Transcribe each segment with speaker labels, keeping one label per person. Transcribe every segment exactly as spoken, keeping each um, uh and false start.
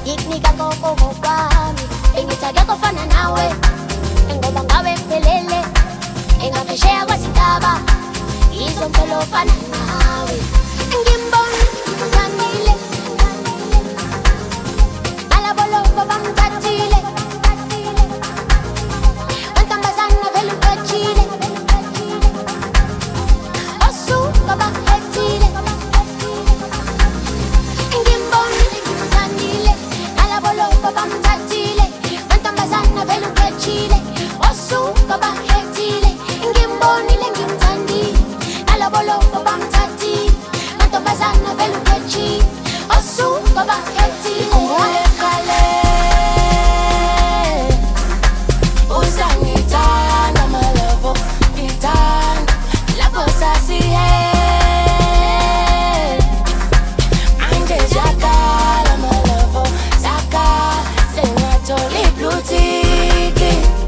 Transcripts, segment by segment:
Speaker 1: Ngikunika konke ngokwami, engithake kufana nawe, ngoba ngawe ngiphelele, engaphesheya kwezintaba, yizo mphelo ofana nawe. Ngimbona ngithandile, alabolobo bamthathile, wentombazana vele uqedile, osuka bahethile. Ngimbona ngithandile, alabolobo bamthathile, wentombazana vele uqedile, osuka bahethile. Ngimbonile ngimthandile, alabolobo bamthathile, wentombazana vele uqedile, osuka bahethile.
Speaker 2: Ngikhumbule kale usangithanda malabo, ngithanda lapho sasiye manje zakala malabo, zakala sengathola i-blue tick.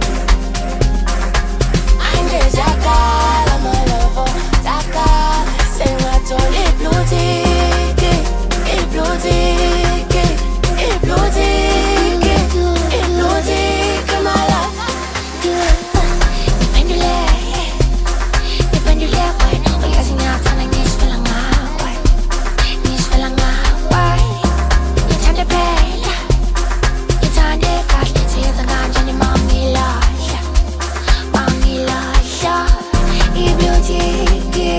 Speaker 2: Manje zakala malabo, zakala sengathola i-blue tick, i-blue tick, i-blue tick, i-blue tick malabo.
Speaker 1: Dipendule, dipendule wena, uyazi ngiyathanda ngisifela ngawe, ngisifela ngawe. Ngithande phela, ngithande kahle, siyenza kanjani mangilahla, mangilahla. I-beauty,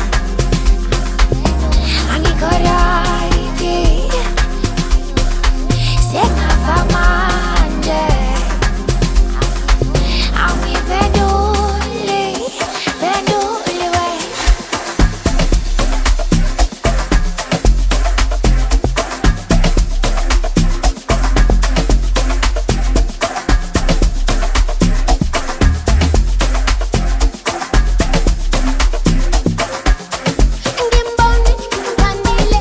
Speaker 1: angikho right, sengafa manje. Angiphenduli, phenduli wena. Ngimbona ngithandile,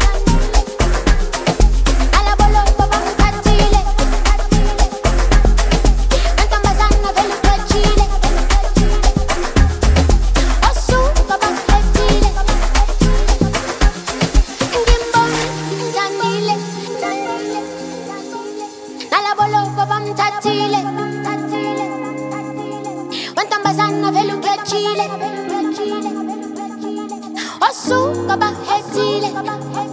Speaker 1: alabolobo bamthathile, wentombazana vele uqedile, osuka bahethile. Ngimbona ngithandile, alabolobo bamthathile, wentombazana vele uqedile, osuka bahethile.